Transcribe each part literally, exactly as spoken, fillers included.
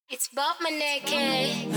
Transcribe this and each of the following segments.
It's Bob Maneke.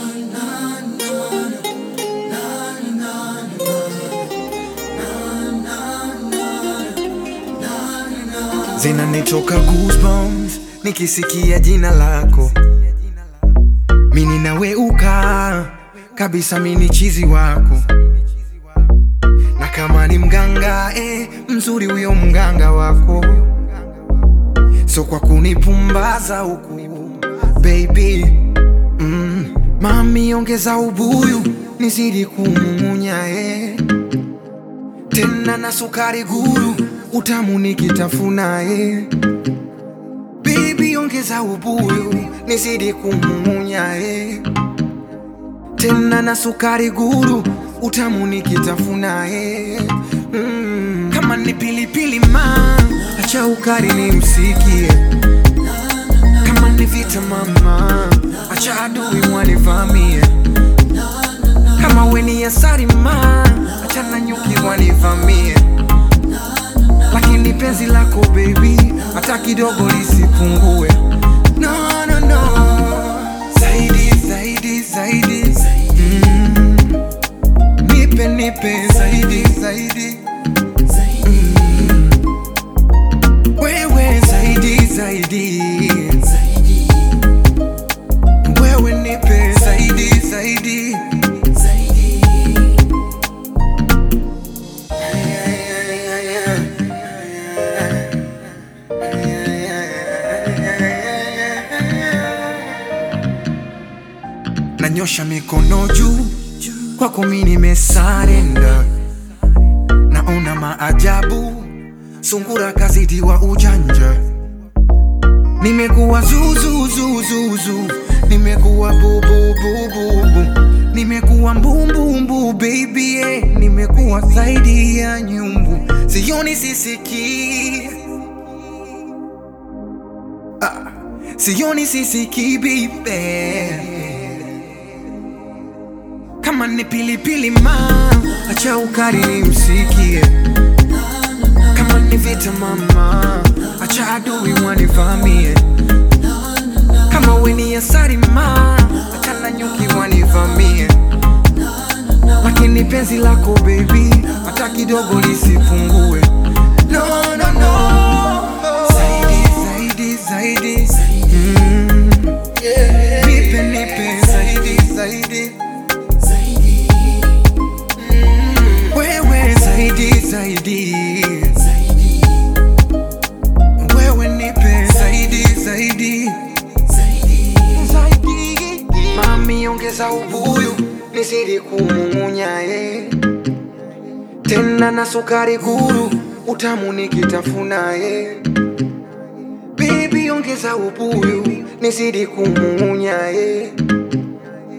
Zinanitoka goosebumps nikisikia jina lako. Mimi naweuka kabisa, mimi chizi wako. Na kama ni mganga eh, mzuri huyo mganga wako. So kwa kunipumbaza huku baby, mm, mami ongeza ubuyu nizidi kumumunya eh. Tena na sukari guru utamu nikitafuna eh. Baby ongeza ubuyu nizidi kumumunya eh. Tena na sukari guru utamu nikitafuna eh. mm. Kama ni pilipili ma acha ukari nimsikie. Kama ni vita mama acha adui wanivamie. Kama weni asari ma acha na nyuki wanivamie. Lakini penzi lako baby hata kidogo lisipungue. No no no, zaidi zaidi zaidi, mm. Nipe nipe zaidi zaidi, mm. Wewe zaidi zaidi, wewe nipe zaidi zaidi. Nanyosha mikono juu kwako mimi nimesarenda. Naona maajabu sungura kazidi wa ujanja. Nimekuwa zuzu zuzu zu, nimekuwa bubu bubu bu, nimekuwa mbumbumbu baby eh. Nimekuwa zaidi ya nyumbu, sioni sisiki, ah, sioni sisiki baby. Kama ni pilipili ma acha ukari nimsikie. Kama ni vita mama acha adui wanivamie. Kama weni asari ma acha na nyuki wanivamie. Lakini penzi lako baby hata kidogo lisipungue. No no no, zaidi zaidi zaidi, mm. Nipe nipe zaidi zaidi, wewe zaidi zaidi, wewe nipe zaidi zaidi, mami ongeza ubuyu nizidi kumumunya eh. Tena na sukari guru utamu nikitafuna eh. Baby ongeza ubuyu nizidi kumumunya eh.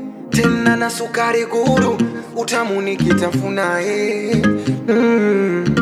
Tena na sukari guru utamu nikitafuna eh. mm.